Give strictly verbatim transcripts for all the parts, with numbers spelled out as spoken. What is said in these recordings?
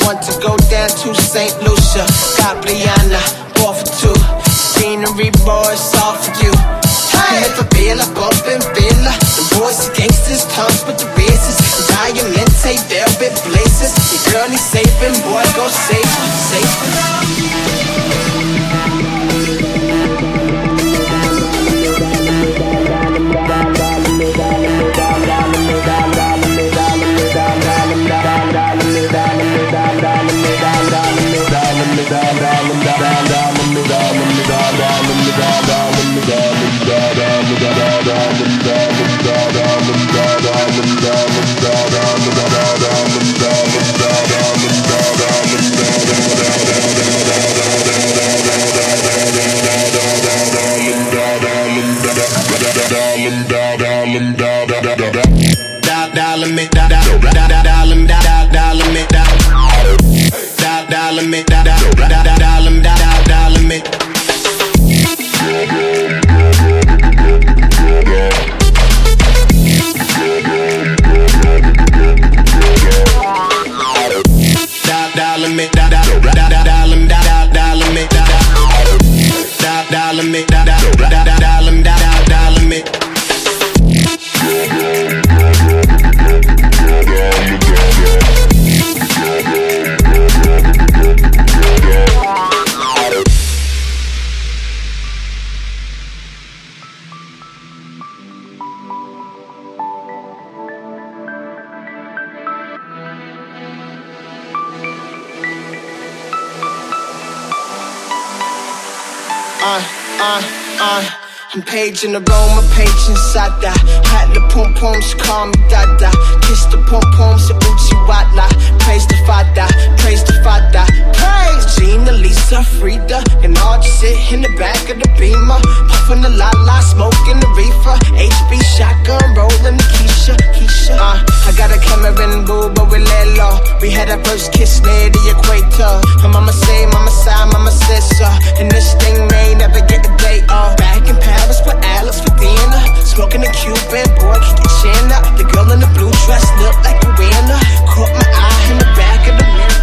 want to go down to Saint Lucia. Got Brianna, ball for two. Scenery, boys, all for you. Hey, if I feel I bump and feel her. The boys, the gangsters, tongues with the races. Diamante, velvet blazers. Your girl needs saving, boy, go save her, save her. Uh, uh, uh, I'm paging the room, my page inside that. Hat the pom poms, call me Dada. Kiss the pom poms, the Uchi Wala. Praise the Father, praise the Father. Praise Gina, Lisa, Frida. And all just sit in the back of the Beamer. Puffin' the la la, smoking the reefer. H B shotgun, rolling the Keisha, Keisha. Uh, I got a camera in boo, but we lay low. We had our first kiss near the equator. And mama say, mama sigh, mama says so. And this thing may never get a day off. Back in Paris with Alex for dinner. Smoking a Cuban, boy, kick your chin up. The girl in the blue dress looked like a winner. Caught my eye in the back of the mirror.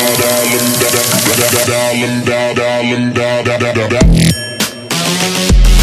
Darling, darling, darling, darling, darling, darling.